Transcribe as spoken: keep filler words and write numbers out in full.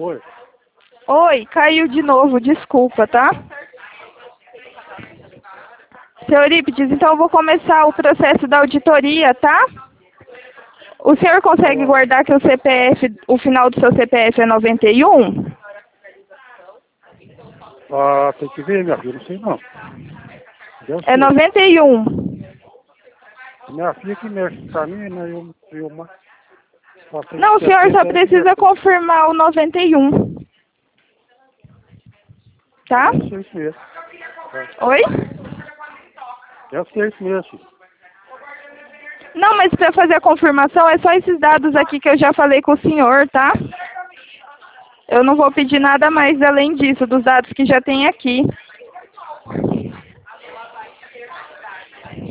Oi. Oi, caiu de novo, desculpa, tá? Seu Eurípides, então eu vou começar o processo da auditoria, tá? O senhor consegue Ó, guardar que o C P F, o final do seu C P F é noventa e um? ah, tem que ver, minha filha, não sei não. Deve É ser. noventa e um. Minha filha que mexe pra mim, né? Eu, eu ma- passei Não, o de senhor só setenta, ela que precisa mexe. confirmar o noventa e um. Tá? Deve ser isso mesmo. É. Oi? Deve ser isso mesmo, filho. Não, mas para fazer a confirmação é só esses dados aqui que eu já falei com o senhor, tá? Eu não vou pedir nada mais além disso, dos dados que já tem aqui.